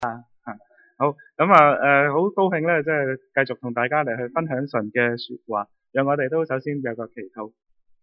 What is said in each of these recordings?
好，好高興咧，即係繼續同大家嚟去分享神嘅說話，讓我哋都首先有個祈禱。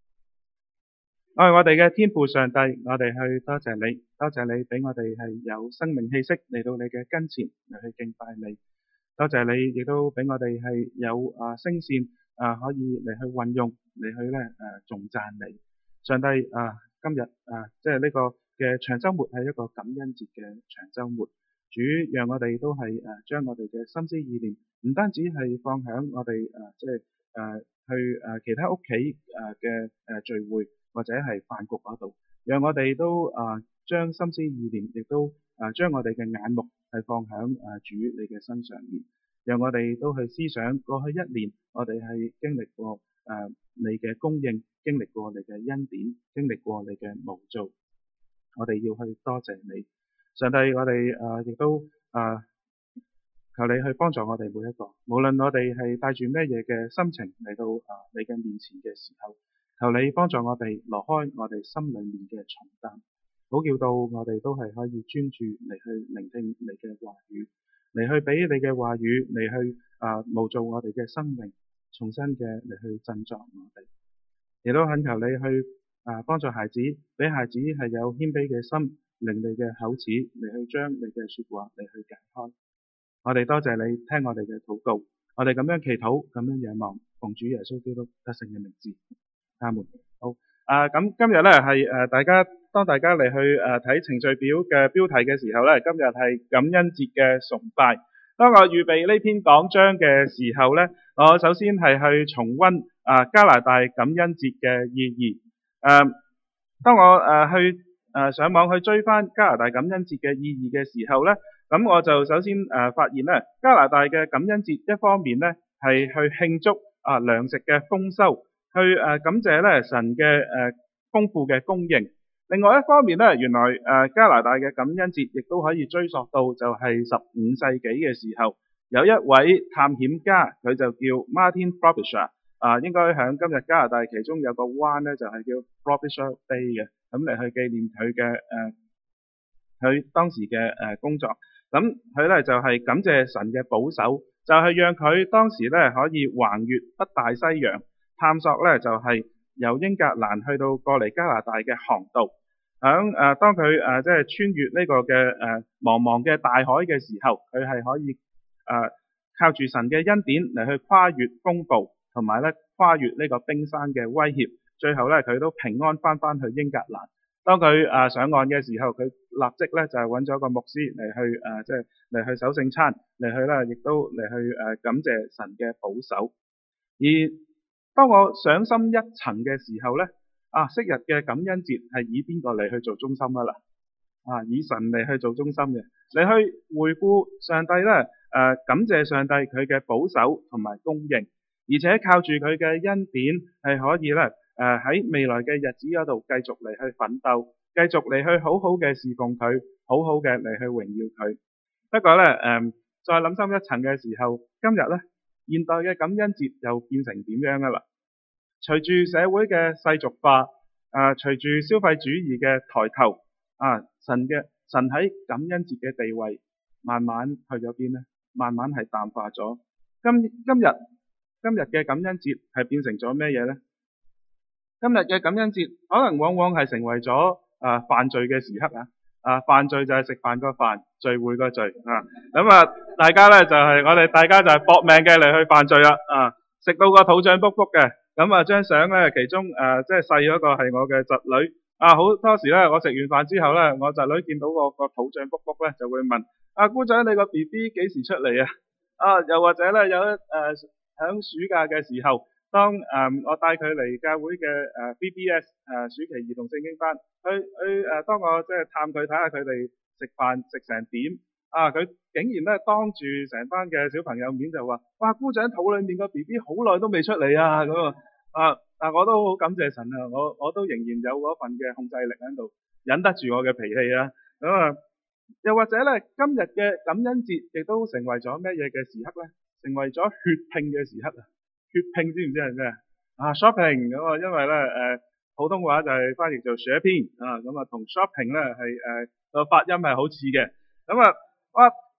我哋嘅天父上帝，我哋去多謝你，多謝你俾我哋係有生命氣息嚟到你嘅跟前嚟去敬拜你，多謝你亦都俾我哋係有聲線可以嚟去運用嚟去咧頌讚你。上帝今日即係呢個嘅長週末係一個感恩節嘅長週末，主讓我哋都係將我哋嘅心思意念唔單止係放響我哋即係去其他屋企嘅聚會或者係飯局嗰度，讓我哋都將心思意念亦都將我哋嘅眼目係放響主你嘅身上面，讓我哋都去思想過去一年我哋係經歷過你嘅供應，經歷過你嘅恩典，經歷過你嘅無造，我哋要去多謝你，上帝，我哋亦都求你去幫助我哋每一個，無論我哋係帶住咩嘢嘅心情嚟到你嘅面前嘅時候，求你幫助我哋挪開我哋心裏面嘅重擔，好叫到我哋都係可以專注嚟去聆聽你嘅話語，嚟去俾你嘅話語嚟去模造我哋嘅生命，重新嘅嚟去振作我哋，亦都懇求你去幫助孩子，俾孩子係有謙卑嘅心，令你嘅口齒嚟去將你嘅說話嚟去解開。我哋多謝你聽我哋嘅禱告，我哋咁樣祈禱，咁樣仰望，奉主耶穌基督得勝嘅名字，阿門。好，咁今日咧係當大家嚟去睇程序表嘅標題嘅時候咧，今日係感恩節嘅崇拜。當我預備呢篇講章嘅時候咧，我首先係去重溫加拿大感恩節嘅意義。當我去上網去追翻加拿大感恩節嘅意義嘅時候咧，咁我就首先發現咧，加拿大嘅感恩節一方面咧係去慶祝糧食嘅豐收，去感謝咧神嘅豐富嘅供應。另外一方面咧，原來加拿大嘅感恩節亦都可以追溯到就係15世紀嘅時候，有一位探險家，佢就叫 Martin Frobisher， 應該喺今日加拿大其中有個灣咧就係叫 Frobisher Bay 嘅，咁嚟去紀念佢嘅佢當時嘅工作。咁佢咧就係感謝神嘅保守，就係讓佢當時咧可以橫越北大西洋，探索咧就係由英格蘭去到過嚟加拿大嘅航道。當佢即係穿越呢個嘅茫茫嘅大海嘅時候，佢係可以靠住神嘅恩典嚟去跨越風暴，同埋咧跨越呢個冰山嘅威脅，最後咧佢都平安翻去英格蘭。當佢上岸嘅時候，佢立即咧就係揾咗一個牧師嚟去即係嚟去守聖餐，嚟去咧亦都嚟去感謝神嘅保守。而當我上深一層嘅時候咧，昔日嘅感恩節係以邊個嚟去做中心啦？以神嚟去做中心嘅，你去回顧上帝咧感謝上帝佢嘅保守同埋供應，而且靠住佢嘅恩典係可以咧喺未來嘅日子嗰度繼續嚟去奮鬥，繼續嚟去好好嘅侍奉佢，好好嘅嚟去榮耀佢。不過咧再諗深一層嘅時候，今日咧現代嘅感恩節又變成點樣噶啦？隨住社會嘅世俗化，隨住消費主義嘅抬頭，神喺感恩節嘅地位慢慢去咗邊呢？慢慢係淡化咗。今日嘅感恩節係變成咗咩嘢呢？今日嘅感恩節可能往往係成為咗犯罪嘅時刻犯罪就係食飯個飯，聚會個聚大家咧就係我哋大家就係搏命嘅嚟去犯罪啦食到個肚脹卜卜嘅。咁張相咧其中即係細嗰個係我嘅侄女好多時咧我食完飯之後咧，我侄女見到我個肚脹卜卜咧就會問姑仔，你個 BB 幾時出嚟又或者咧有響暑假嘅時候，當我帶佢嚟教會嘅BBS 暑期兒童聖經班，當我即係探佢睇下佢哋食飯食成點佢竟然咧當住成班嘅小朋友面就話：哇，姑仔肚裏面個 BB 好耐都未出嚟咁但我都好感謝神我都仍然有嗰份嘅控制力喺度，忍得住我嘅脾氣又或者咧今日嘅感恩節亦都成為咗咩嘢嘅時刻咧？成為咗血拼嘅時刻血拼知唔知係咩？shopping 咁因為咧普通話就係翻譯做 shopping 同 shopping 咧係個發音係好似嘅。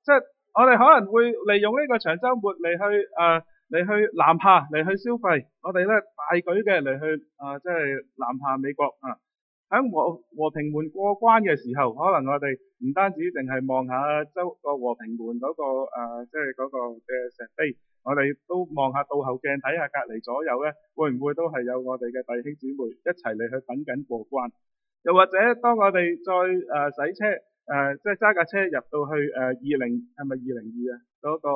係我哋可能會利用呢個長週末嚟去南下嚟去消費，我哋咧大舉嘅嚟去即係南下美國啊。喺和平門過關嘅時候，可能我哋唔單止淨係望下周個和平門嗰個即係嗰個嘅石碑，我哋都望下倒後鏡，睇下隔離左右咧，會唔會都係有我哋嘅弟兄姊妹一齊嚟去等緊過關？又或者當我哋再洗車即係揸架車入到去係咪202啊嗰個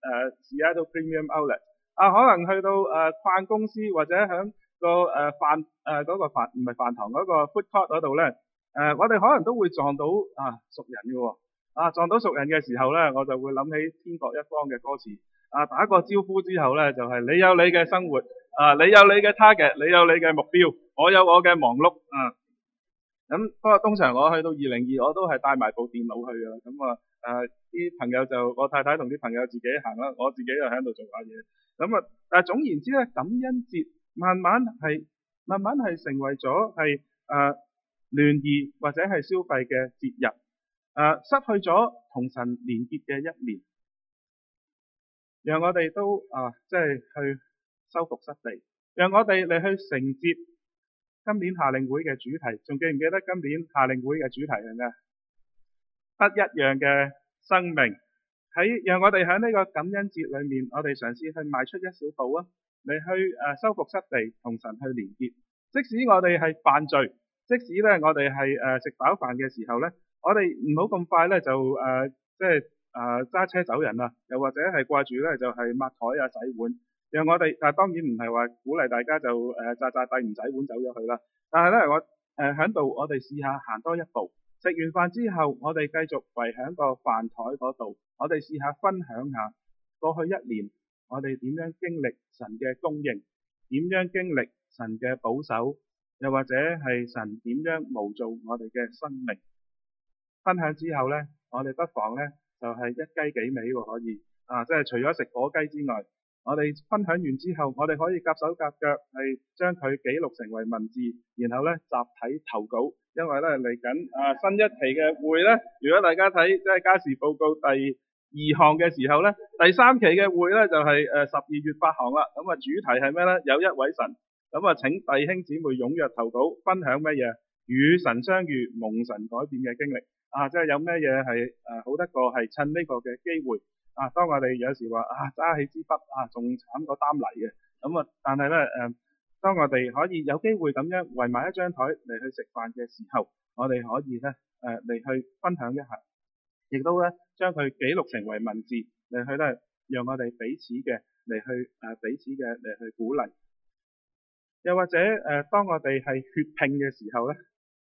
Seattle Premium Outlet 啊，可能去到逛公司或者響個嗰個唔係飯堂嗰個 food court 嗰度咧，我哋可能都會撞到熟人嘅喎，撞到熟人嘅時候咧，我就會諗起天各一方嘅歌詞，打個招呼之後咧，就係你有你嘅生活，你有你嘅 target，你有你嘅目標，我有我嘅忙碌咁不過通常我去到202，我都係帶埋部電腦去㗎啦，咁啲朋友我太太同啲朋友自己行啦，我自己就喺度做下嘢，咁但係總言之咧，感恩節慢慢係成為咗係聯誼或者係消費嘅節日，失去咗同神連結嘅一年，讓我哋都即係去修復失地，讓我哋嚟去承接今年夏令會嘅主題。仲記唔記得今年夏令會嘅主題係咩？不一樣嘅生命。讓我哋喺呢個感恩節裏面，我哋嘗試去邁出一小步嚟去修復失地，同神去連結。即使我哋係犯罪，即使咧我哋係食飽飯嘅時候咧，我哋唔好咁快咧就即係揸車走人啦，又或者係掛住咧就係抹台洗碗。讓我哋當然唔係話鼓勵大家就詐地唔洗碗走咗去啦。但係咧我喺度我哋試下行多一步。食完飯之後，我哋繼續圍喺個飯台嗰度，我哋試下分享下過去一年我哋點樣經歷神嘅供應，點樣經歷神嘅保守，又或者係神點樣模造我哋嘅生命。分享之後呢，我哋不妨呢就係一雞幾味喎，可以即係除咗食火雞之外，我哋分享完之後，我哋可以夾手夾腳係將佢記錄成為文字，然後呢集體投稿。因為呢嚟緊新一期嘅會呢，如果大家睇即係家事報告第2項嘅時候呢，第3期嘅會呢就係12月8項啦。咁主題係咩呢？有一位神。咁請弟兄姊妹踴躍投稿，分享乜嘢？與神相遇、蒙神改變嘅經歷即係有咩嘢係好得過係趁呢個嘅機會當我哋有時話揸起支筆仲慘過擔泥嘅，咁但係咧當我哋可以有機會咁樣圍埋一張台嚟去食飯嘅時候，我哋可以咧嚟去分享一下，亦都咧將佢記錄成為文字嚟去咧，讓我哋彼此嘅嚟去鼓勵。又或者當我哋係血拼嘅時候咧，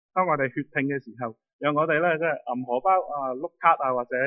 讓我哋咧即係銀荷包碌卡或者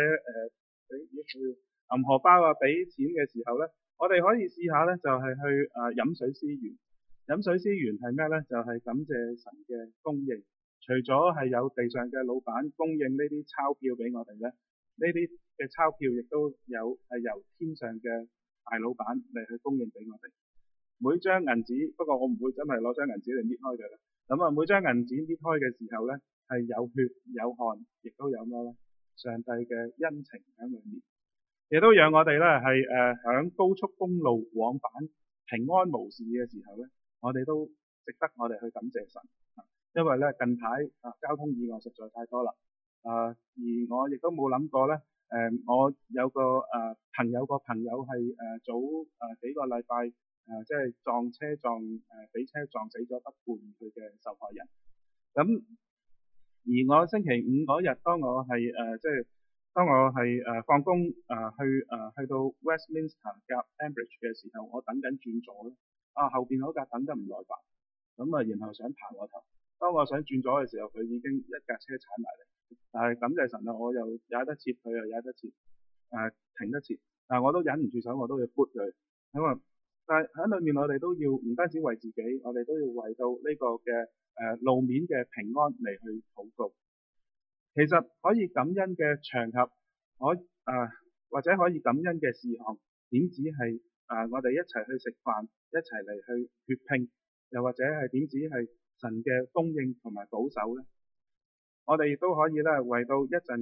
銀荷包俾錢嘅時候咧，我哋可以試下咧就係去飲水思源。飲水思源係咩咧？就係感謝神嘅供應。除咗係有地上嘅老闆供應呢啲鈔票俾我哋咧，呢啲嘅鈔票亦都有係由天上嘅大老闆嚟去供應俾我哋。每張銀紙，不過我唔會真係攞張銀紙嚟搣開佢啦。咁每張銀紙搣開嘅時候咧，係有血有汗，亦都有咩咧？上帝嘅恩情喺裏面，亦都讓我哋咧係響高速公路往返平安無事嘅時候咧，我哋都值得我哋去感謝神。因為咧近排交通意外實在太多啦，而我亦都冇諗過咧，我有個朋友係早幾個禮拜即係撞車俾車撞死咗不伴佢嘅受害人。咁而我星期5嗰日，當我係放工去到 Westminster 夾 Ambridge 嘅時候，我等緊轉左咧，後邊嗰架等得唔耐煩，咁然後想爬我頭。當我想轉左嘅時候，佢已經一架車踩埋嚟，但係感謝神我又踩得切，佢又踩得切，停得切，但係我都忍唔住手，我都要撥佢。咁但係喺裏面我哋都要唔單止為自己，我哋都要為到呢個嘅路面嘅平安嚟去禱告。其實可以感恩嘅場合，或者可以感恩嘅事項，點止係我哋一齊去食飯，一齊嚟去血拼，又或者係點止係神嘅供應同埋保守呢？我哋亦都可以咧為到一陣嘅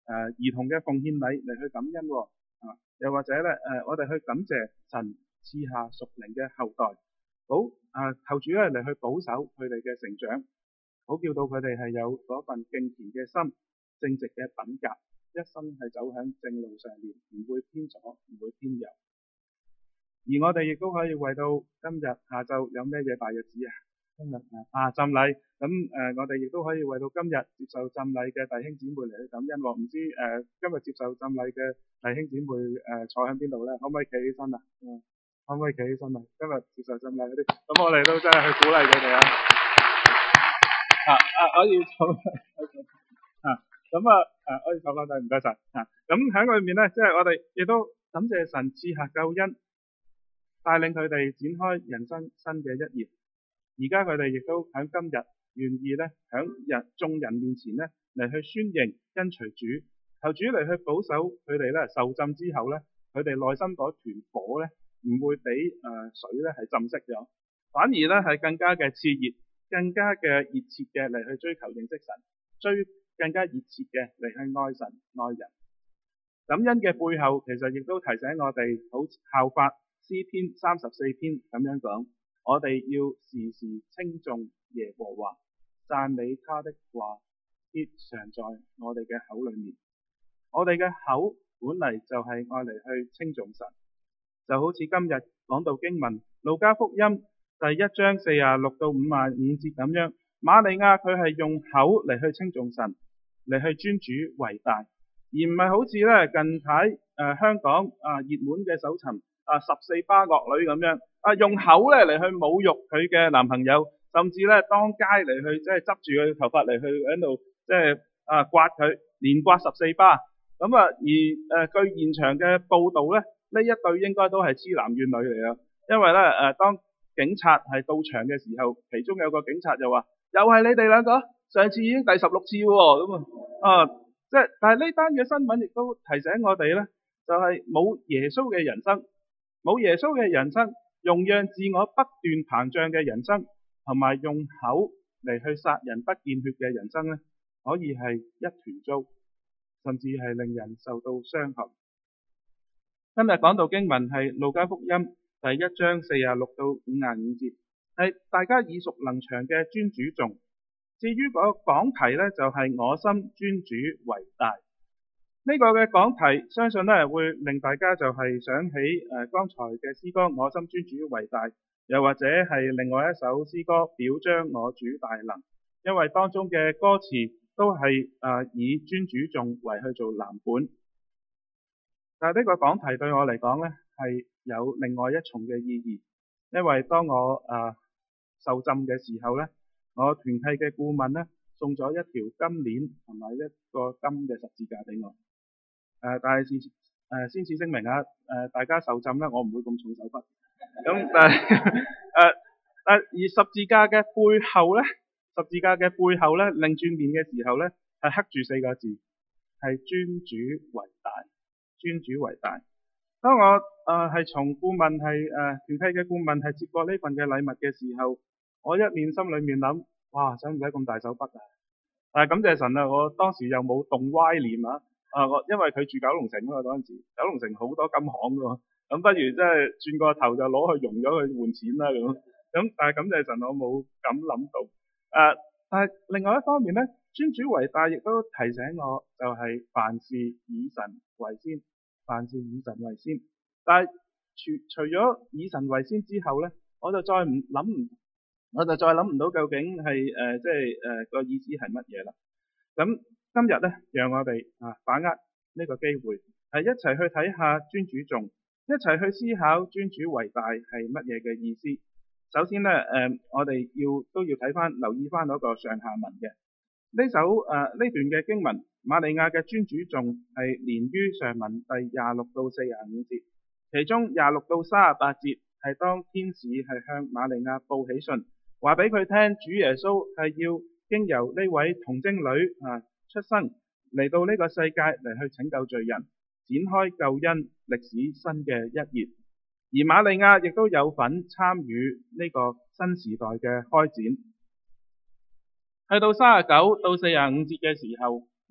兒童嘅奉獻禮嚟去感恩喎。又或者咧我哋去感謝神賜下屬靈嘅後代，求主咧嚟去保守佢哋嘅成長，好叫到佢哋係有嗰份敬虔嘅心、正直嘅品格，一生係走響正路上面，唔會偏左，唔會偏右。而我哋亦都可以為到今日下晝有咩嘢大日子啊？今日浸禮，咁我哋亦都可以為到今日接受浸禮嘅弟兄姊妹嚟去感恩喎。唔知今日接受浸禮嘅弟兄姊妹坐喺邊度咧？可唔可以企起身啊？可唔可以企起身啊？今日接受浸禮嗰啲，咁我哋都真係去鼓勵佢哋啊！可以坐可以坐翻低，唔該晒。咁喺裏面咧，即係我哋亦都感謝神賜下救恩，帶領佢哋展開人生新嘅一頁。而家佢哋亦都喺今日願意咧，喺眾人面前咧嚟去宣認跟隨主，求主嚟去保守佢哋咧受浸之後咧，佢哋內心嗰團火咧唔會俾水咧係浸熄咗，反而咧係更加嘅熾熱，更加嘅熱切嘅嚟去追求認識神，更加熱切嘅嚟去愛神愛人。感恩嘅背後，其實亦都提醒我哋好效法詩篇34篇咁樣講。我哋要時時稱頌耶和華，讚美他的話必常在我哋嘅口裏面。我哋嘅口本嚟就係愛嚟去稱頌神，就好似今日講到經文路加福音第1章46到55節咁樣，瑪利亞佢係用口嚟去稱頌神，嚟去尊主為大，而唔係好似咧近排香港熱門嘅搜尋14巴樂女咁樣用口咧嚟去侮辱佢嘅男朋友，甚至咧當街嚟去即係執住佢頭髮嚟去喺度即係刮佢，連刮14巴。咁而據現場嘅報道咧，呢一對應該都係痴男怨女嚟啊！因為咧當警察係到場嘅時候，其中有個警察就話：又係你哋兩個，上次已經第16次喎。咁即係但係呢單嘅新聞亦都提醒我哋咧，就係冇耶穌嘅人生。冇耶穌嘅人生，容讓自我不斷膨脹嘅人生，同埋用口嚟去殺人不見血嘅人生咧，可以係一團糟，甚至係令人受到傷害。今日講到經文係路加福音第1章46到55節，係大家耳熟能詳嘅尊主頌。至於個講題咧，就係我心尊主為大。呢個嘅講題，相信咧會令大家就係想起剛才嘅詩歌我心尊主為大，又或者係另外一首詩歌表彰我主大能，因為當中嘅歌詞都係以尊主頌為去做藍本。但係呢個講題對我嚟講咧係有另外一重嘅意義，因為當我受浸嘅時候咧，我團契嘅顧問咧送咗一條金鏈同埋一個金嘅十字架俾我。但係先至聲明大家受浸咧，我唔會咁重手筆。咁但係而十字架嘅背後咧，擰轉面嘅時候咧，係刻住4個字，係尊主為大，尊主為大。當我係從顧問係團契嘅顧問係接過呢份嘅禮物嘅時候，我一面心裏面諗，哇，使唔使咁大手筆啊？但係感謝神啊，我當時又冇動歪念啊！因為佢住九龍城啊嘛，嗰陣時九龍城好多金行噶嘛，咁不如即係轉個頭就攞去用咗去換錢啦咁但係感謝神，我冇咁諗到。但係另外一方面咧，尊主為大亦都提醒我，就係凡事以神為先，凡事以神為先。但係除咗以神為先之後咧，我就再諗唔到究竟係個意思係乜嘢啦。咁今日咧，讓我哋把握呢個機會，係一齊去睇下尊主頌，一齊去思考尊主為大係乜嘢嘅意思。首先咧，我哋都要留意翻嗰個上下文嘅呢段嘅經文，瑪利亞嘅尊主頌係連於上文第26到45節，其中26到38節係當天使係向瑪利亞報喜訊，話俾佢聽主耶穌係要經由呢位童貞女出生嚟到呢個世界嚟去拯救罪人，展開救恩歷史新嘅一頁。而瑪利亞亦都有份參與呢個新時代嘅開展。去到39到45節嘅時候，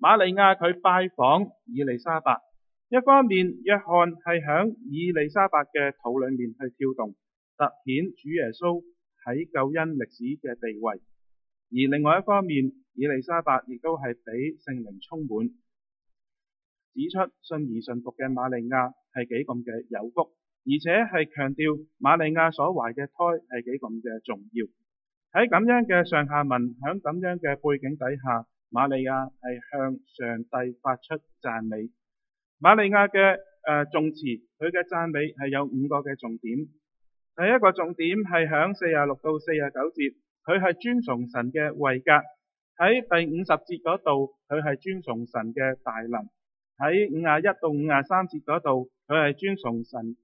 瑪利亞佢拜訪以利沙伯，一方面約翰係響以利沙伯嘅肚裏面去跳動，凸顯主耶穌喺救恩歷史嘅地位；而另外一方面，以利沙伯亦都係俾聖靈充滿，指出信而順服嘅瑪利亞係幾咁嘅有福，而且係強調瑪利亞所懷嘅胎係幾咁嘅重要。喺咁樣嘅上下文，響咁樣嘅背景底下，瑪利亞係向上帝發出讚美。瑪利亞嘅頌詞，佢嘅讚美係有5個嘅重點。第一個重點係響46到49節，佢係尊崇神嘅位格；喺第50節嗰度，佢係尊崇神嘅大能；喺51到53節嗰度，佢係尊崇神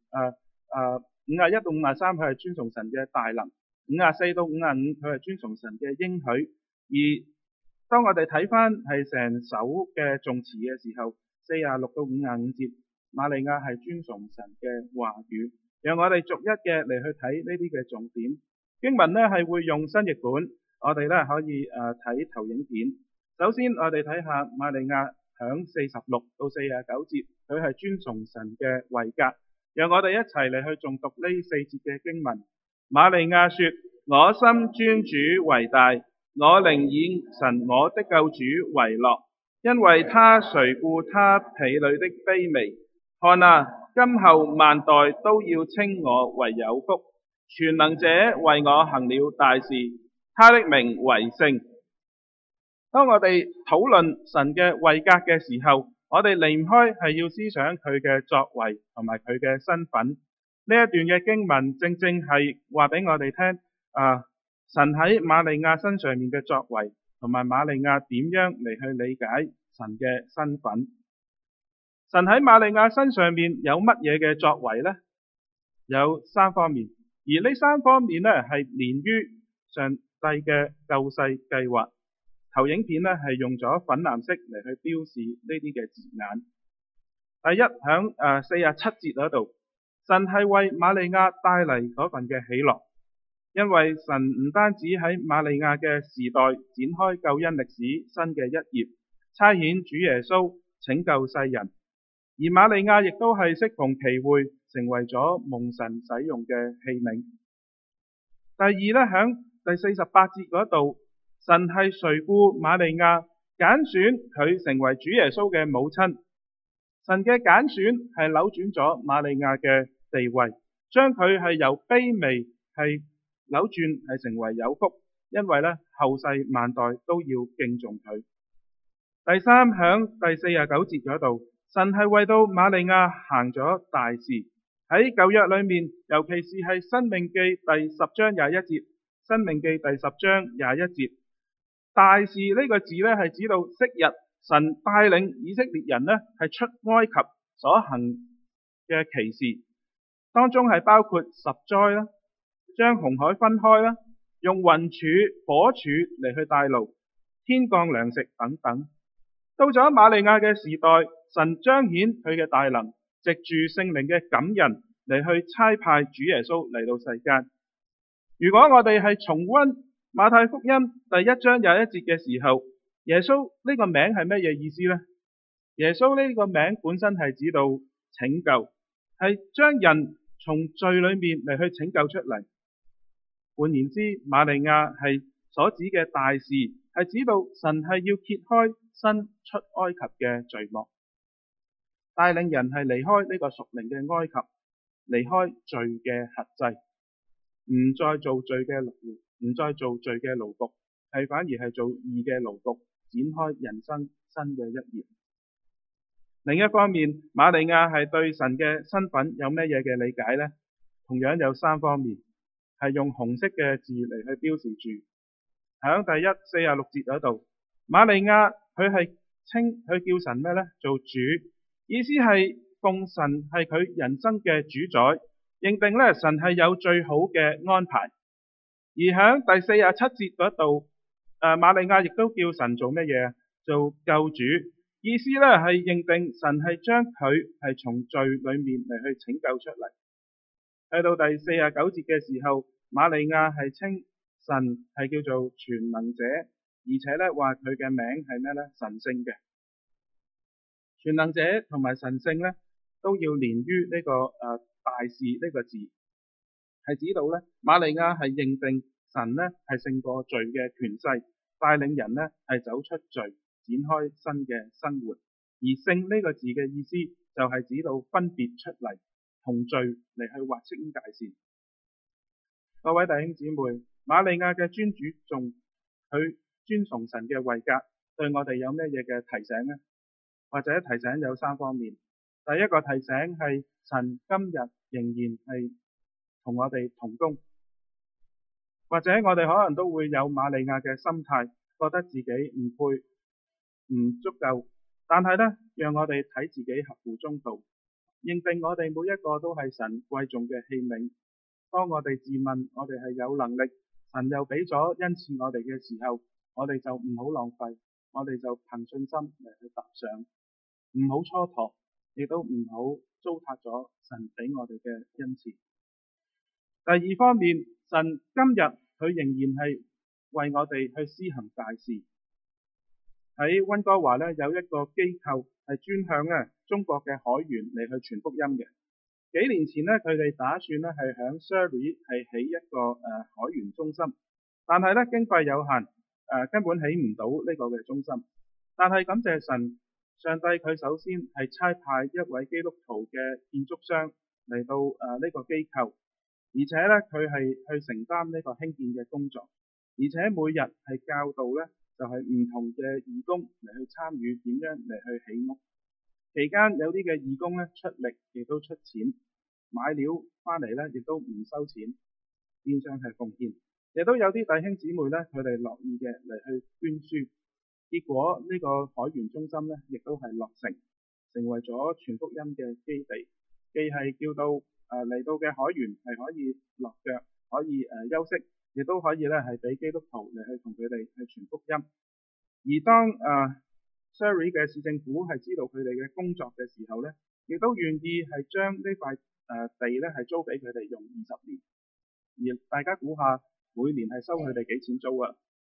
51到53佢係尊崇神嘅大能；54到55佢係尊崇神嘅應許。而當我哋睇翻係成首嘅頌詞嘅時候，46到55節，瑪利亞係尊崇神嘅話語。讓我哋逐一嘅嚟去睇呢啲嘅重點。經文呢係會用新譯本，我哋呢可以睇投影片。首先我哋睇下瑪利亞響46到49節，佢係尊崇神嘅位格。讓我哋一齊嚟去誦讀呢4節嘅經文。瑪利亞說：我心尊主為大，我靈以神我的救主為樂，因為他垂顧他婢女的卑微。看啊，今後萬代都要稱我為有福，全能者為我行了大事，他的名為聖。當我哋討論神嘅位格嘅時候，我哋離唔開係要思想佢嘅作為同埋佢嘅身份。呢一段嘅經文正正係話俾我哋聽，神喺瑪利亞身上面嘅作為，同埋瑪利亞點樣嚟去理解神嘅身份。神喺瑪利亞身上面有乜嘢嘅作為呢？有3方面，而呢3方面呢係連於上帝嘅救世計劃。投影片呢係用咗粉藍色嚟去標示呢啲嘅字眼。第一，響47節嗰度，神係為瑪利亞帶嚟嗰份嘅喜樂，因為神唔單止喺瑪利亞嘅時代展開救恩歷史新嘅一頁，差遣主耶穌拯救世人。而瑪利亞亦都係適逢其會，成為咗蒙神使用嘅器皿。第二呢，響第48節嗰度，神係垂顧瑪利亞，揀選佢成為主耶穌嘅母親。神嘅揀選係扭轉咗瑪利亞嘅地位，將佢係由卑微係扭轉係成為有福，因為呢後世萬代都要敬重佢。第三，響第49節嗰度，神係為到瑪利亞行咗大事。喺舊約裏面，尤其是係申命記第10章21節，申命記第10章21節，大事呢個字呢係指到昔日神帶領以色列人呢係出埃及所行嘅奇事，當中係包括10災啦，將紅海分開啦，用雲柱火柱嚟去帶路，天降糧食等等。到咗瑪利亞嘅時代，神彰顯佢嘅大能，藉住聖靈嘅感人嚟去差派主耶穌嚟到世間。如果我哋係重溫馬太福音第1章21節嘅時候，耶穌呢個名係乜嘢意思呢？耶穌呢個名本身係指到拯救，係將人從罪裏面嚟去拯救出嚟。換言之，瑪利亞係所指嘅大事，係指到神係要揭開新出埃及嘅序幕，帶領人係離開呢個屬靈嘅埃及，離開罪嘅轄制，唔再做罪嘅奴隸，唔再做罪嘅奴僕，係反而係做義嘅奴僕，展開人生新嘅一頁。另一方面，瑪利亞係對神嘅身份有咩嘢嘅理解呢？同樣有3方面，係用紅色嘅字嚟去標示住。喺第46節嗰度，瑪利亞佢叫神咩呢？做主，意思係奉神係佢人生嘅主宰，認定呢神係有最好嘅安排。而喺第47節嗰度，瑪利亞亦都叫神做乜嘢？做救主，意思呢係認定神係將佢係從罪裏面嚟去拯救出嚟。去到第49節嘅時候，瑪利亞係稱神係叫做全能者，而且呢話佢嘅名係咩呢？神聖嘅。 全能者同埋神聖咧，都要連於呢個大事呢個字，係指到咧瑪利亞係認定神咧係勝過罪嘅權勢，帶領人咧係走出罪，展開新嘅生活。而聖呢個字嘅意思就係指到分別出嚟，同罪嚟去劃清界線。各位弟兄姊妹，瑪利亞嘅尊重佢尊崇神嘅位格，對我哋有咩嘢嘅提醒呢？或者提醒有3方面。第一個提醒係神今日仍然係同我哋同工，或者我哋可能都會有瑪利亞嘅心態，覺得自己唔配、唔足夠，但係呢，讓我哋睇自己合乎中道，認定我哋每一個都係神貴重嘅器皿。當我哋自問我哋係有能力，神又俾咗恩賜我哋嘅時候，我哋就唔好浪費，我哋就憑信心嚟去踏上，唔好蹉跎，亦都唔好糟蹋咗神俾我哋嘅恩賜。第二方面，神今日佢仍然係為我哋去施行大事。喺溫哥華咧有一個機構係專向咧中國嘅海員嚟去傳福音嘅。幾年前咧，佢哋打算咧係響 Surrey 係起一個海員中心，但係咧經費有限，根本起唔到呢個嘅中心。但係感謝神，上帝佢首先係差派一位基督徒嘅建築商嚟到呢個機構，而且咧佢係去承擔呢個興建嘅工作，而且每日係教導咧就係唔同嘅義工嚟去參與點樣嚟去起屋。期間有啲嘅義工咧出力，亦都出錢買料翻嚟咧，亦都唔收錢，變相係奉獻。亦都有啲弟兄姊妹咧，佢哋樂意嘅嚟去捐輸。結果呢個海員中心咧，亦都係落成，成為咗傳福音嘅基地，既係叫到嚟到嘅海員係可以落腳，可以休息，亦都可以咧係俾基督徒嚟去同佢哋去傳福音。而當Surrey 嘅市政府係知道佢哋嘅工作嘅時候咧，亦都願意係將呢塊地咧係租俾佢哋用20年。而大家估下，每年係收佢哋幾錢租啊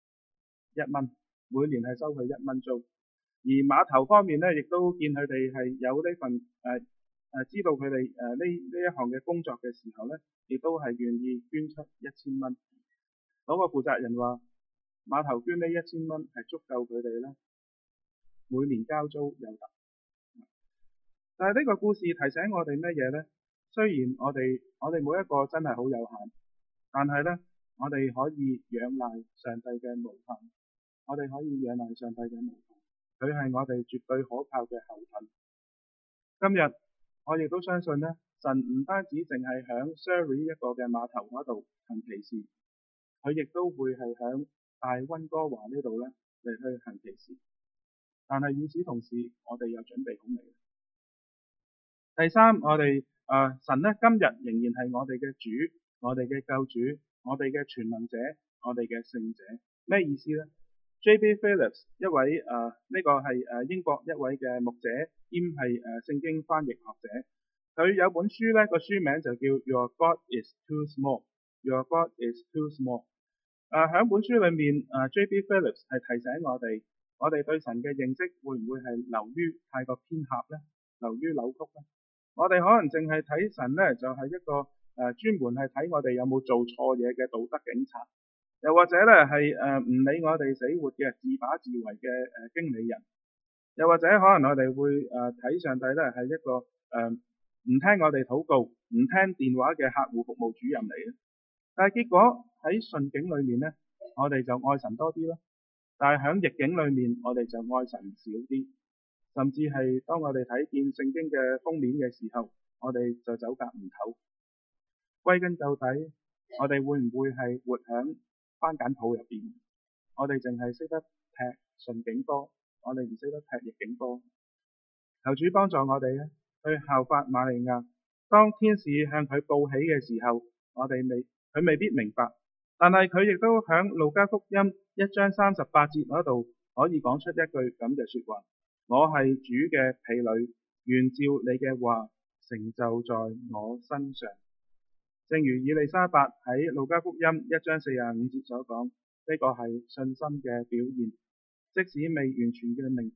？1蚊，每年係收佢1蚊租。而碼頭方面咧，亦都見佢哋係有呢份知道佢哋呢一項嘅工作嘅時候咧，亦都係願意捐出1000蚊。嗰個負責人話：碼頭捐呢1000蚊係足夠佢哋咧每年交租有得。但係呢個故事提醒我哋咩嘢呢？雖然我哋每一個真係好有限，但係呢，我哋可以仰賴上帝嘅無限，我哋可以仰賴上帝嘅無限，佢係我哋絕對可靠嘅後盾。今日我亦都相信呢，神唔單止淨係響 Surrey 一個嘅碼頭嗰度行奇事，佢亦都會係響大溫哥華呢度呢嚟去行奇事。但係與此同時，我哋又準備好未？第三，我哋神呢今日仍然係我哋嘅主，我哋嘅救主，我哋嘅全能者，我哋嘅聖者。咩意思呢？ J.B. Phillips 一位呢個係英國一位嘅牧者兼係聖經翻譯學者，佢有本書呢個書名就叫 Your God is Too Small。 Your God is Too Small。喺本書裏面J.B. Phillips 係提醒我哋對神嘅認識會唔會係流於太過偏狹呢？流於扭曲呢？我哋可能淨係睇神呢，就係一個專門係睇我哋有冇做錯嘢嘅道德警察，又或者呢係唔理我哋死活嘅自把自為嘅經理人，又或者可能我哋會睇上帝呢係一個唔聽我哋禱告、唔聽電話嘅客戶服務主任嚟嘅。但係結果喺順境裏面呢，我哋就愛神多啲咯，但係喺逆境裏面，我哋就愛神少啲。甚至係當我哋睇見聖經嘅封面嘅時候，我哋就走夾唔唞。歸根究底，我哋會唔會係活響番梘泡入邊？我哋淨係識得踢順境波，我哋唔識得踢逆境波。求主幫助我哋咧，去效法瑪利亞。當天使向佢報喜嘅時候，佢未必明白，但係佢亦都響路加福音1章38節嗰度可以講出一句咁嘅說話。我係主嘅婢女，願照你嘅話成就在我身上。正如以利沙伯喺路加福音1章45節所講，呢個係信心嘅表現。即使未完全嘅明白，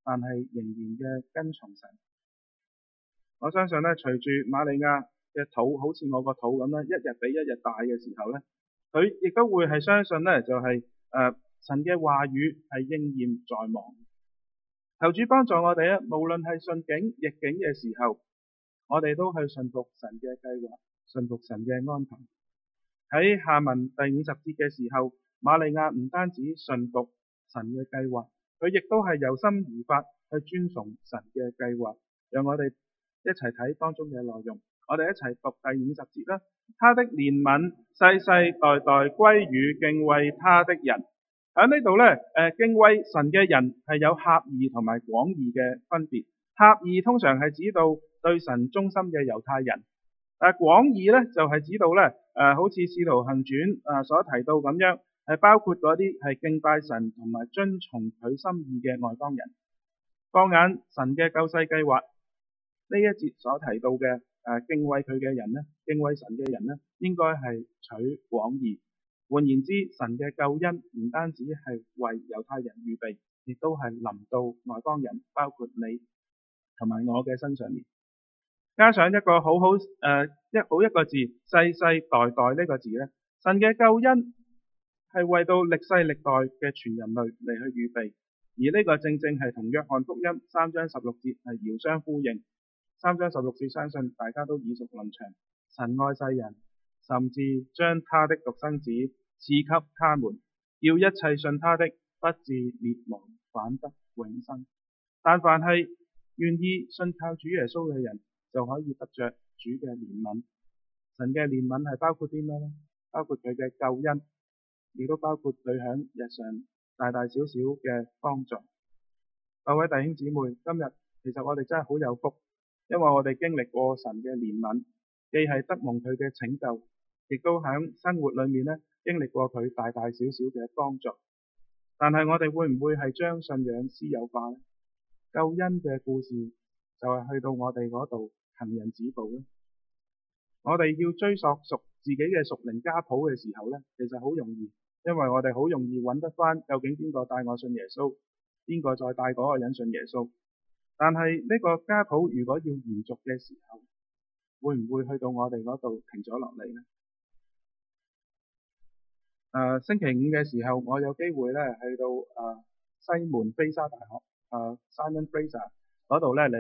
但係仍然嘅跟從神。我相信咧，隨住瑪利亞嘅肚好似我個肚咁咧，一日比一日大嘅時候咧，佢亦都會係相信咧，就係神嘅話語係應驗在望。求主幫助我哋啊！無論係順境逆境嘅時候，我哋都去順服神嘅計劃，順服神嘅安排。喺下文第50節嘅時候，瑪利亞唔單止順服神嘅計劃，佢亦都係由心而發去遵從神嘅計劃。讓我哋一齊睇當中嘅內容，我哋一齊讀第50節啦。他的憐憫世世代代歸與敬畏他的人。喺呢度咧，敬畏神嘅人係有狹義同埋廣義嘅分別。狹義通常係指到對神忠心嘅猶太人，但係廣義咧就係指到咧，好似《使徒行傳》所提到咁樣，係包括嗰啲係敬拜神同埋遵從佢心意嘅外邦人。放眼神嘅救世計劃，呢一節所提到嘅敬畏佢嘅人咧，敬畏神嘅人咧，應該係取廣義。換言之，神嘅救恩唔單止係為猶太人預備，亦都係臨到外邦人，包括你同埋我嘅身上面。加上一個好一個字，世世代代呢個字咧，神嘅救恩係為到歷世歷代嘅全人類嚟去預備，而呢個正正係同約翰福音3章16節係遙相呼應。3章16節相信大家都耳熟能詳，神愛世人，甚至將他的獨生子賜給他們，叫一切信他的不至滅亡，反得永生。但凡係願意信靠主耶穌嘅人，就可以得着主嘅憐憫。神嘅憐憫係包括啲咩呢？包括佢嘅救恩，亦都包括佢響日常大大小小嘅幫助。各位弟兄姊妹，今日其實我哋真係好有福，因為我哋經歷過神嘅憐憫，既係得蒙佢嘅拯救，亦都響生活裏面咧經歷過佢大大小小嘅幫助。但係我哋會唔會係將信仰私有化呢？救恩嘅故事就係去到我哋嗰度行人止步呢？我哋要追溯自己嘅屬靈家譜嘅時候呢，其實好容易，因為我哋好容易揾得翻究竟邊個帶我信耶穌，邊個再帶嗰個人信耶穌。但係呢個家譜如果要延續嘅時候，會唔會去到我哋嗰度停咗落嚟呢？星期五嘅時候，我有機會咧去到西門菲沙大學Simon Fraser 嗰度咧嚟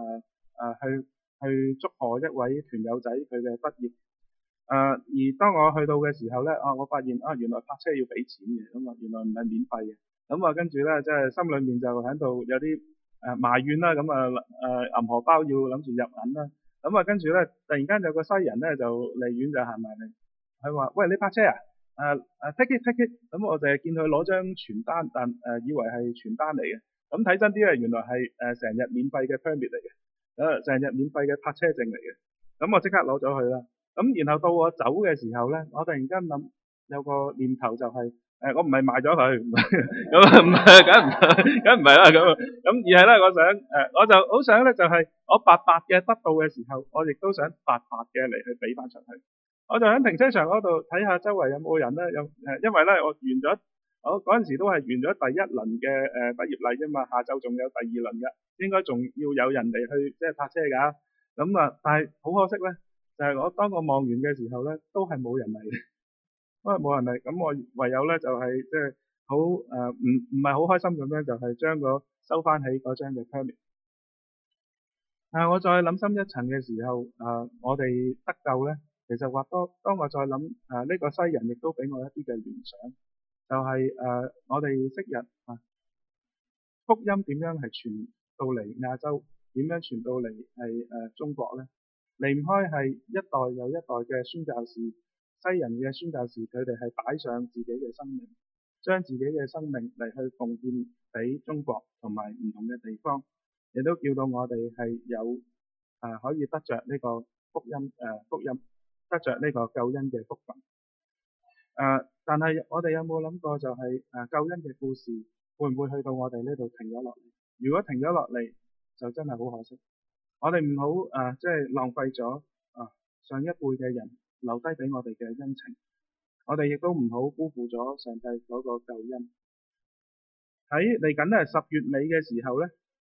去祝賀一位團友仔佢嘅畢業。而當我去到嘅時候咧，我發現原來泊車要俾錢嘅，咁原來唔係免費嘅。咁跟住咧即係心裏面就喺度有啲埋怨啦，咁銀荷包要諗住入銀啦。咁跟住咧突然間有個西人咧就離遠就行埋嚟，佢話：喂，你泊車啊？take it。咁我就係見佢攞張傳單，但以為係傳單嚟嘅。咁睇真啲咧，原來係成日免費嘅 permit 嚟嘅，成日免費嘅泊車證嚟嘅。咁我即刻攞咗佢啦。咁然後到我走嘅時候咧，我突然間諗有個念頭就係我唔係賣咗佢，咁唔係，梗唔係啦咁而係咧，我就好想咧就係我白白嘅得到嘅時候，我亦都想白白嘅嚟去俾翻出去。我就喺停車場嗰度睇下周圍有冇人咧，因為咧我嗰陣時都係完咗第一輪嘅畢業禮啫嘛，下晝仲有第二輪嘅，應該仲要有人嚟去即係泊車㗎。咁但係好可惜咧，就係當我望完嘅時候咧，都係冇人嚟，因為冇人嚟，咁我唯有咧就係即係好唔係好開心咁樣，就係將收翻起嗰張嘅 permit。但係我再諗深一層嘅時候，我哋得救咧，其實當我再諗呢個西人亦都俾我一啲嘅聯想，就係我哋昔日福音點樣係傳到嚟亞洲，點樣傳到嚟係中國咧？離唔開係一代又一代嘅宣教士，西人嘅宣教士，佢哋係擺上自己嘅生命，將自己嘅生命嚟去貢獻俾中國同埋唔同嘅地方，亦都叫到我哋係有可以得着呢個福音，得着呢個救恩嘅福分。但係我哋有冇諗過就係救恩嘅故事會唔會去到我哋呢度停咗落嚟？如果停咗落嚟，就真係好可惜。我哋唔好即係浪費咗上一輩嘅人留低俾我哋嘅恩情，我哋亦都唔好辜負咗上帝嗰個救恩。喺嚟緊咧10月尾嘅時候咧，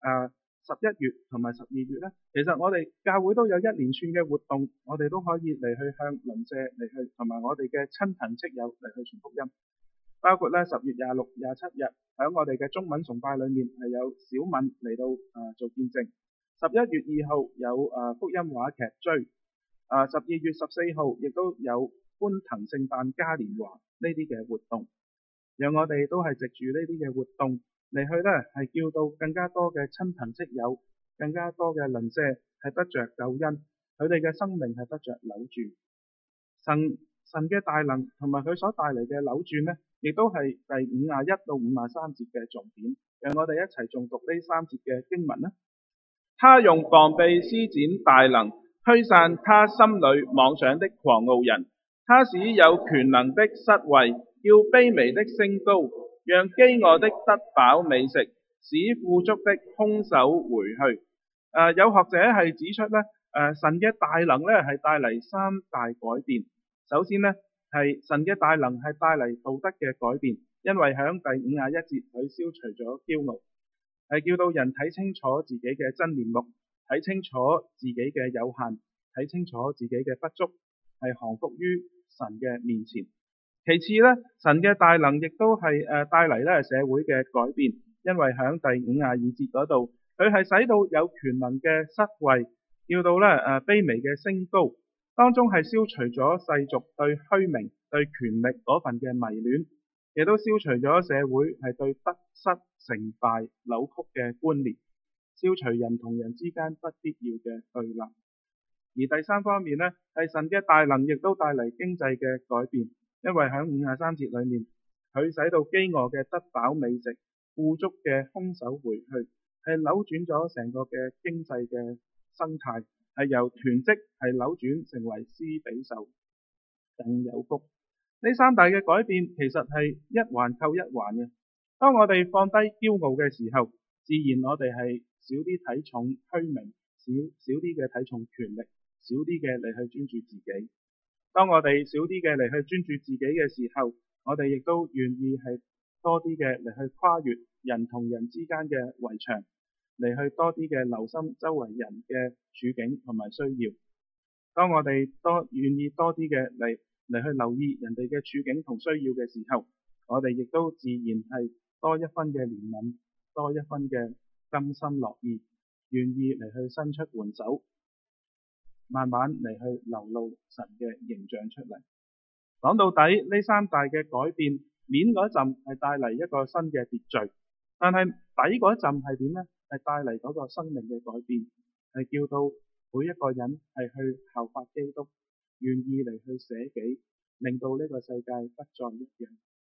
11月同埋12月呢，其實我哋教會都有一連串嘅活動，我哋都可以嚟去向鄰舍嚟去同埋我哋嘅親朋戚友嚟去傳福音。包括咧10月26、27日喺我哋嘅中文崇拜裏面係有小敏嚟到做見證。11月2號有福音話劇追，12月14號亦都有歡騰聖誕嘉年華呢啲嘅活動，讓我哋都係藉住呢啲嘅活動嚟去咧係叫到更加多嘅親朋戚友、更加多嘅鄰舍係得着救恩，佢哋嘅生命係得着扭轉。神嘅大能同埋佢所帶嚟嘅扭轉呢，亦都係第51到53節嘅重點。讓我哋一齊誦讀呢3節嘅經文啦。他用膀臂施展大能，驅散他心裏妄想的狂傲人。他使有權能的失位，叫卑微的升高，讓飢餓的得飽美食，使富足的空手回去。有學者係指出呢，神嘅大能呢係帶嚟3大改變。首先呢，係神嘅大能係帶嚟道德嘅改變，因為響第51節佢消除咗驕傲，係叫到人睇清楚自己嘅真面目，睇清楚自己嘅有限，睇清楚自己嘅不足，係降服於神嘅面前。其次呢，神嘅大能亦都係帶嚟咧社會嘅改變，因為響第52節嗰度，佢係使到有權能嘅失位，叫到咧卑微嘅升高。當中係消除咗世俗對虛名、對權力嗰份嘅迷戀，亦都消除咗社會係對得失成敗扭曲嘅觀念，消除人同人之間不必要嘅對立。而第3方面呢，係神嘅大能亦都帶嚟經濟嘅改變，因為喺53節裏面，佢使到飢餓嘅得飽美食，富足嘅空手回去，係扭轉咗成個嘅經濟嘅生態。係由囤積係扭轉成為施比受更有福。呢3大嘅改變其實係一環扣一環嘅。當我哋放低驕傲嘅時候，自然我哋係少啲睇重虛名，少啲嘅睇重權力，少啲嘅嚟去專注自己。當我哋少啲嘅嚟去專注自己嘅時候，我哋亦都願意係多啲嘅嚟去跨越人同人之間嘅圍牆，嚟去多啲嘅留心周圍人嘅處境同埋需要。當我哋願意多啲嘅嚟去留意人哋嘅處境同需要嘅時候，我哋亦都自然係多一分嘅憐憫，多一分嘅甘心樂意，願意嚟去伸出援手，慢慢嚟去流露神嘅形象出嚟。講到底，呢3大嘅改變，面嗰陣係帶嚟一個新嘅秩序，但係底嗰陣係點呢？係帶嚟嗰個生命嘅改變，係叫到每一個人係去效法基督，願意嚟去捨己，令到呢個世界不再一樣。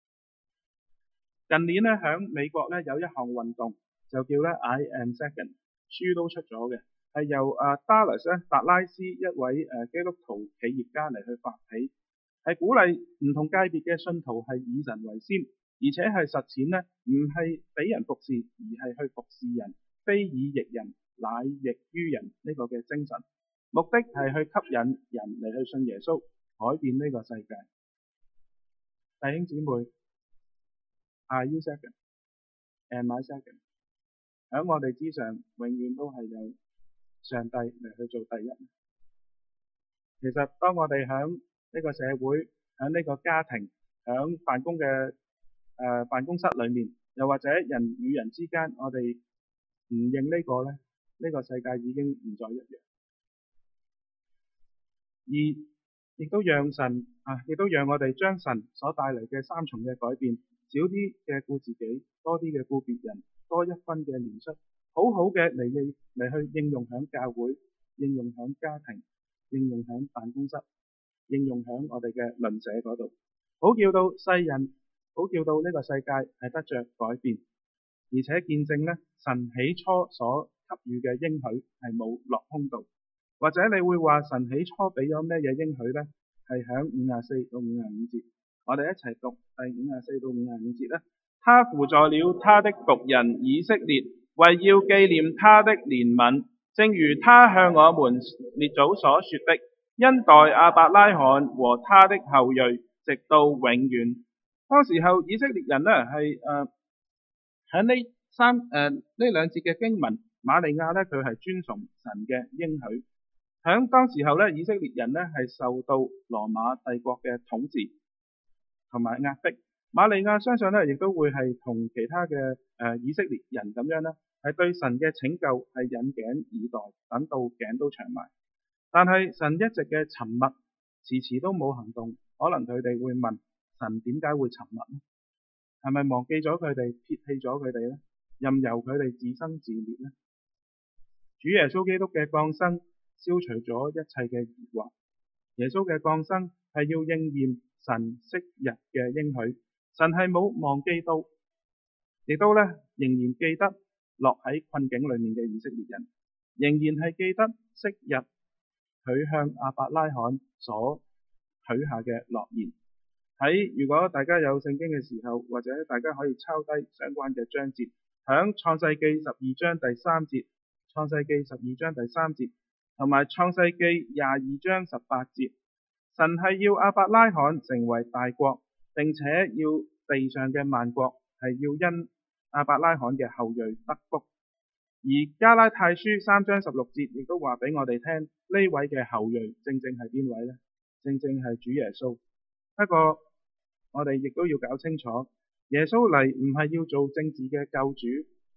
近年呢，響美國呢有一項運動，就叫咧 I Am Second， 書都出咗嘅，係由達拉斯一位基督徒企業家嚟去發起，係鼓勵唔同界別嘅信徒係以神為先，而且係實踐呢唔係俾人服侍，而係去服侍人。非以役人，乃役於人呢個嘅精神，目的係去吸引人嚟去信耶穌，改變呢個世界。弟兄姊妹 ，Are you second? Am I second? 喺我哋之上，永遠都係有上帝嚟去做第一。其實當我哋喺呢個社會、喺呢個家庭、喺辦公室裏面，又或者人與人之間，我哋唔認呢個呢，呢個世界已經唔再一樣。而亦都讓我哋將神所帶嚟嘅3重嘅改變，少啲嘅顧自己，多啲嘅顧別人，多一分嘅憐恤，好好嘅嚟去應用響教會，應用響家庭，應用響辦公室，應用響我哋嘅鄰舍嗰度，好叫到世人，好叫到呢個世界係得着改變。而且見證呢，神起初所給予嘅應許係冇落空到，或者你會話神起初俾咗咩嘢應許呢？係響54到55節，我哋一齊讀第54到55節啦。他扶助了他的僕人以色列，為要紀念他的憐憫，正如他向我們列祖所說的，恩待亞伯拉罕和他的後裔，直到永遠。當時候以色列人呢係喺呢2節嘅經文瑪利亞呢，佢係尊崇神嘅應許。響當時候呢，以色列人呢係受到羅馬帝國嘅統治同埋壓迫。瑪利亞相信呢，亦都會係同其他嘅以色列人咁樣呢，係對神嘅拯救係引頸以待，等到頸都長埋。但係神一直嘅沉默，遲遲都冇行動。可能佢哋會問，神點解會沉默呢？係咪忘記咗佢哋，撇棄咗佢哋呢？任由佢哋自生自滅呢？主耶穌基督嘅降生消除咗一切嘅疑惑。耶穌嘅降生係要應驗神昔日嘅應許。神係冇忘記到，亦都仍然記得落喺困境裏面嘅以色列人，仍然係記得昔日佢向亞伯拉罕所許下嘅諾言。如果大家有聖經嘅時候，或者大家可以抄低相關嘅章節，響創世記12章第3節、創世記12章第3節同埋創世記22章18節，神係要亞伯拉罕成為大國，並且要地上嘅萬國係要因亞伯拉罕嘅後裔得福。而加拉太書3章16節亦都話俾我哋聽，呢位嘅後裔正正係邊位呢？正正係主耶穌。不過我哋亦都要搞清楚，耶穌嚟唔係要做政治嘅救主，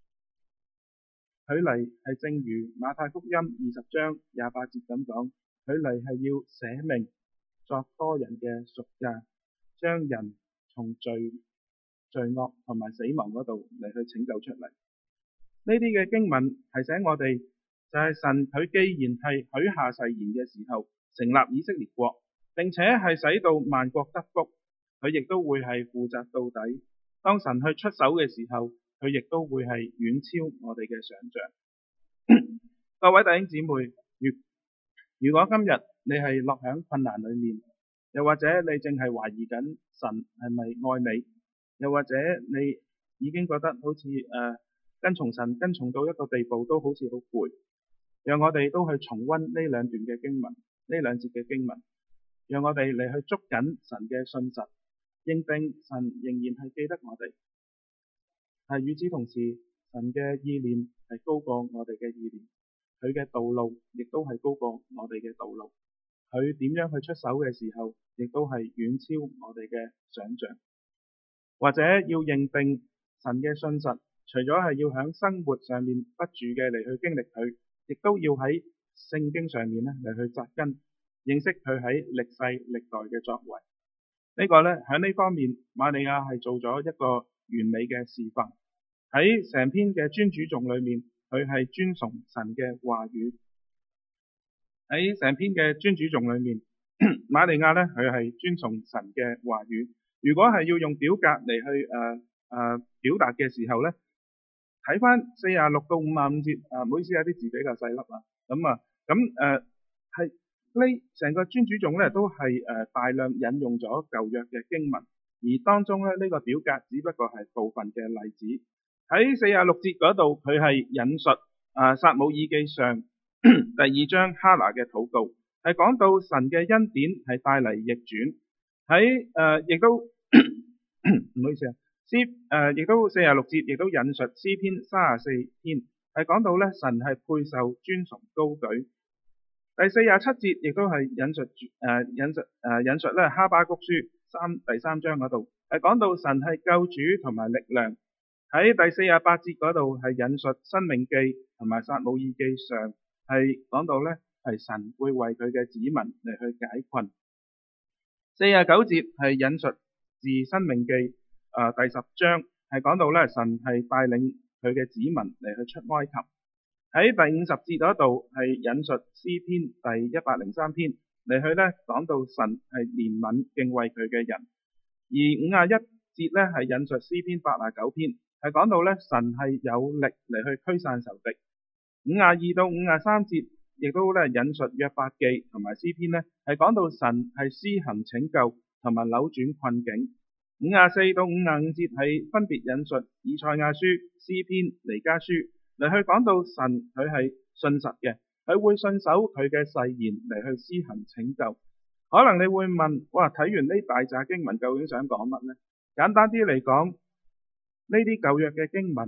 佢嚟係正如馬太福音20章28節咁講，佢嚟係要捨命作多人嘅贖價，將人從罪惡同埋死亡嗰度嚟去拯救出嚟。呢啲嘅經文提醒我哋，就係神佢既然係許下誓言嘅時候，成立以色列國，並且係使到萬國得福，佢亦都會係負責到底。當神去出手嘅時候，佢亦都會係遠超我哋嘅想象。各位弟兄姊妹，如果今日你係落響困難裏面，又或者你正係懷疑緊神係咪愛你，又或者你已經覺得好似跟從神跟從到一個地步都好似好攰，讓我哋都去重溫呢兩段嘅經文，呢兩節嘅經文，讓我哋嚟去捉緊神嘅信實，認定神仍然係記得我哋。係與此同時，神嘅意念係高過我哋嘅意念，佢嘅道路亦都係高過我哋嘅道路，佢點樣去出手嘅時候，亦都係遠超我哋嘅想象。或者要認定神嘅信實，除咗係要喺生活上面不住嘅嚟去經歷佢，亦都要喺聖經上面嚟去扎根，認識佢喺歷世歷代嘅作為。呢個喺呢方面，瑪利亞係做咗一個完美嘅示範。喺成篇嘅尊主頌裏面，佢係尊崇神嘅話語。喺成篇嘅尊主頌裏面，瑪利亞佢係尊崇神嘅話語。如果係要用表格嚟去表達嘅時候睇翻46到55節，唔好意思，有啲字比較細粒啊。係呢成個尊主頌都係大量引用咗舊約嘅經文，而當中呢個表格只不過係部分嘅例子。喺46節嗰度，佢係引述撒母耳記上第2章哈拿嘅禱告，係講到神嘅恩典係帶嚟逆轉。亦都唔好意思亦都46節亦都引述詩篇34篇，係講到神係配受尊崇高舉。第47節亦都係引述哈巴谷書第3章嗰度，係講到神係救主同埋力量。喺第48節嗰度係引述申命記同埋撒母耳記上，係講到係神會為佢嘅子民嚟去解困。49節係引述自申命記第10章，係講到神係帶領佢嘅子民嚟去出埃及。喺第50節嗰度係引述詩篇第103篇嚟去講到神係憐憫敬畏佢嘅人。而51節係引述詩篇89篇，係講到神係有力嚟去驅散仇敵。52到53節亦都引述約伯記同埋詩篇係講到神係施行拯救同埋扭轉困境。54到55節係分別引述以賽亞書、詩篇、彌迦書嚟去講到神佢係信實嘅，佢會信守佢嘅誓言嚟去施行拯救。可能你會問，哇，睇完呢大紮經文究竟想講乜呢？簡單啲嚟講，呢啲舊約嘅經文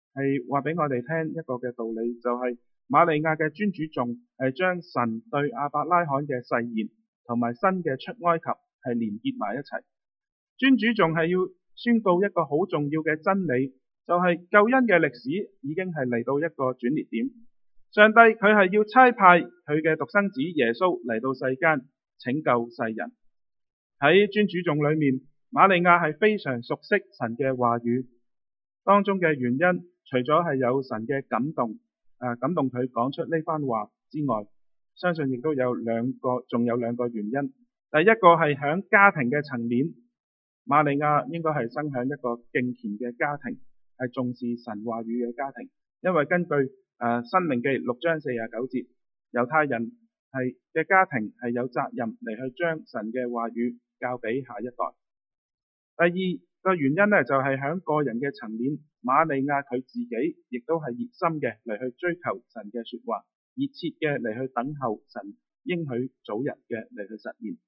係話俾我哋聽一個嘅道理，就係瑪利亞嘅尊主頌係將神對亞伯拉罕嘅誓言同埋新嘅出埃及係連結埋一齊。尊主頌係要宣告一個好重要嘅真理，就係救恩嘅歷史已經係嚟到一個轉捩點。上帝佢係要差派佢嘅獨生子耶穌嚟到世間拯救世人。喺尊主頌裏面，瑪利亞係非常熟悉神嘅話語，當中嘅原因除咗係有神嘅感動，感動佢講出呢番話之外，相信亦都有仲有兩個原因。第一個係響家庭嘅層面，瑪利亞應該係生響一個敬虔嘅家庭，係重視神話語嘅家庭。因為根據申命記6章49節，猶太人嘅家庭係有責任嚟去將神嘅話語教俾下一代。第二個原因呢，就係響個人嘅層面，瑪利亞佢自己亦都係熱心嘅嚟去追求神嘅說話，熱切嘅嚟去等候神應許早日嘅嚟去實現。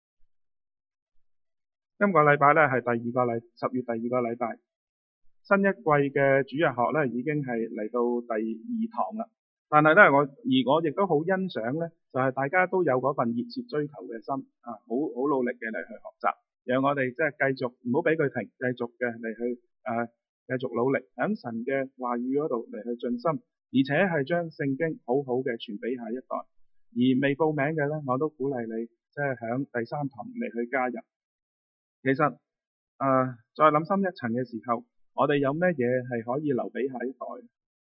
今個禮拜呢係10月第二個禮拜，新一季嘅主日學呢已經係嚟到第2堂啦。但係呢，我亦都好欣賞呢，就係大家都有嗰份熱切追求嘅心，好努力嘅嚟去學習，讓我哋即係繼續唔好俾佢停，繼續嘅嚟去繼續努力喺神嘅話語嗰度嚟去盡心，而且係將聖經好好嘅傳俾下一代。而未報名嘅呢，我都鼓勵你即係喺第3堂嚟去加入。其實再諗深一層嘅時候，我哋有咩嘢係可以留俾下一代？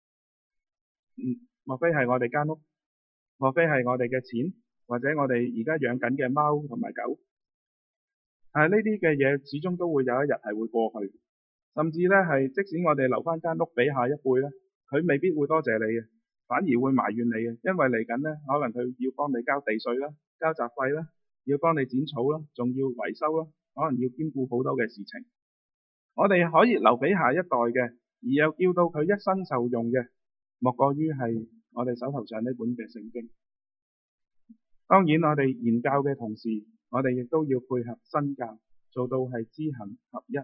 莫非係我哋間屋？莫非係我哋嘅錢？或者我哋而家養緊嘅貓同埋狗？但係呢啲嘅嘢始終都會有一日係會過去，甚至呢係即使我哋留翻間屋俾下一輩呢，佢未必會多謝你嘅，反而會埋怨你嘅，因為嚟緊呢，可能佢要幫你交地稅啦、交雜費啦，要幫你剪草啦，仲要維修啦，可能要兼顧好多嘅事情。我哋可以留俾下一代嘅，而又叫到佢一生受用嘅，莫過於係我哋手頭上呢本嘅聖經。當然我哋研教嘅同時，我哋亦都要配合身教，做到係知行合一。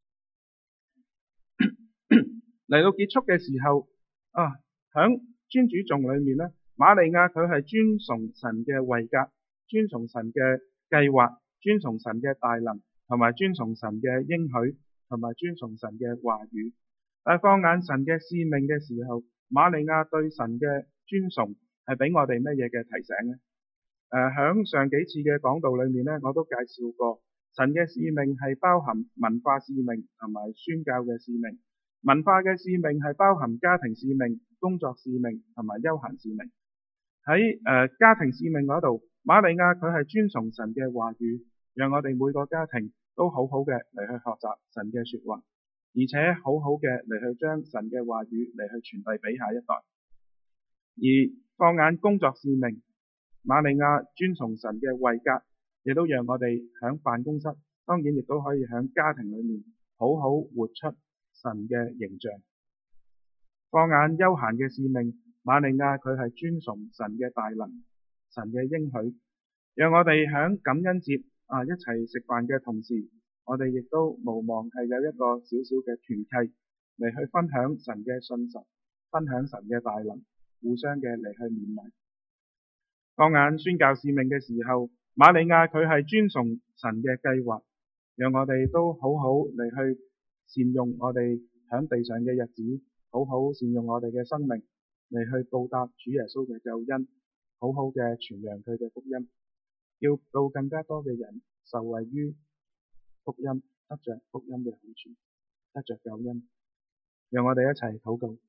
嚟到結束嘅時候，響尊主頌裏面呢，瑪利亞佢係尊崇神嘅位格，尊崇神嘅計劃，尊崇神嘅大能，同埋尊崇神嘅應許，同埋尊崇神嘅話語。但係放眼神嘅使命嘅時候，瑪利亞對神嘅尊崇係俾我哋乜嘢嘅提醒呢？響上幾次嘅講道裏面呢，我都介紹過，神嘅使命係包含文化使命同埋宣教嘅使命。文化嘅使命係包含家庭使命、工作使命同埋休閒使命。喺家庭使命嗰度，瑪利亞佢係尊崇神嘅話語，讓我哋每個家庭都好好嘅嚟去學習神嘅說話，而且好好嘅嚟去將神嘅話語嚟去傳遞俾下一代。而放眼工作使命，瑪利亞尊崇神嘅位格，亦都讓我哋響辦公室，當然亦都可以響家庭裏面好好活出神嘅形象。放眼休閒嘅使命，瑪利亞佢係尊崇神嘅大能、神嘅應許，讓我哋響感恩節一齊食飯嘅同時，我哋亦都無望係有一個小小嘅團契嚟去分享神嘅信實，分享神嘅大能，互相嘅嚟去勉勵。放眼宣教使命嘅時候，瑪利亞佢係尊崇神嘅計劃，讓我哋都好好嚟去善用我哋響地上嘅日子，好好善用我哋嘅生命嚟去報答主耶穌嘅救恩，好好嘅傳揚佢嘅福音，叫到更加多嘅人受惠於福音，得着福音嘅好處，得着救恩。讓我哋一齊禱告。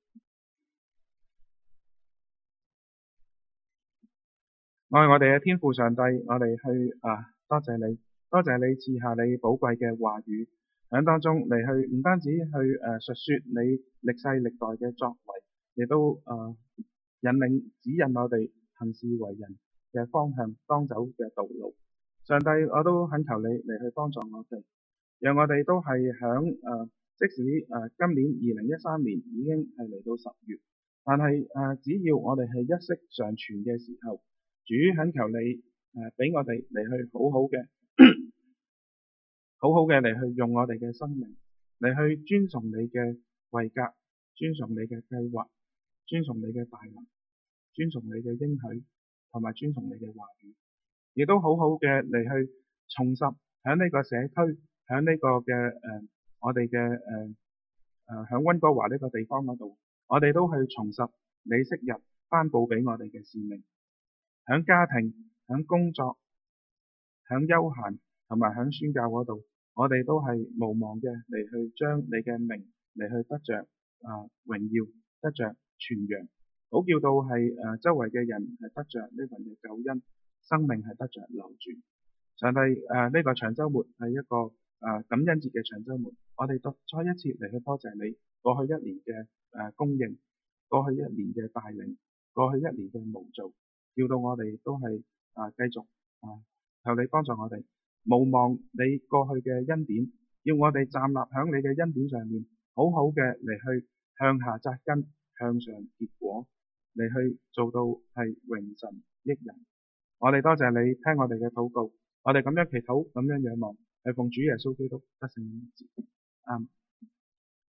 愛我哋嘅天父上帝，我哋去多謝你，多謝你賜下你寶貴嘅話語喺當中嚟去，唔單止去述說你歷世歷代嘅作為，亦都引領指引我哋行事為人嘅方向，當走嘅道路。上帝，我都懇求你嚟去幫助我哋，讓我哋都係響即使今年2013年已經係嚟到10月，但係只要我哋係一息尚存嘅時候，主懇求你俾我哋嚟去好好嘅好好嘅嚟去用我哋嘅生命嚟去尊崇你嘅位格， 尊崇你嘅計劃，尊崇你嘅大能，尊崇你嘅應許，同埋尊崇你嘅話語，亦都好好嘅嚟去重拾喺呢個社區，喺呢個嘅我哋嘅喺溫哥華呢個地方嗰度，我哋都去重拾你昔日頒布俾我哋嘅使命，喺家庭、喺工作、喺休閒同埋喺宣教嗰度，我哋都係無望嘅嚟去將你嘅名嚟去得着榮耀，得着傳揚，好叫到係周圍嘅人係得着呢份嘅救恩，生命係得着流轉。上帝呢個長週末係一個感恩節嘅長週末，我哋再一次嚟去多謝你過去一年嘅供應，過去一年嘅帶領，過去一年嘅無造，叫到我哋都係繼續求你幫助我哋，無望你過去嘅恩典，要我哋站立響你嘅恩典上面，好好嘅嚟去向下扎根，向上結果，嚟去做到係榮神益人。我哋多謝你聽我哋嘅禱告，我哋咁樣祈禱，咁樣仰望，係奉主耶穌基督得勝之名。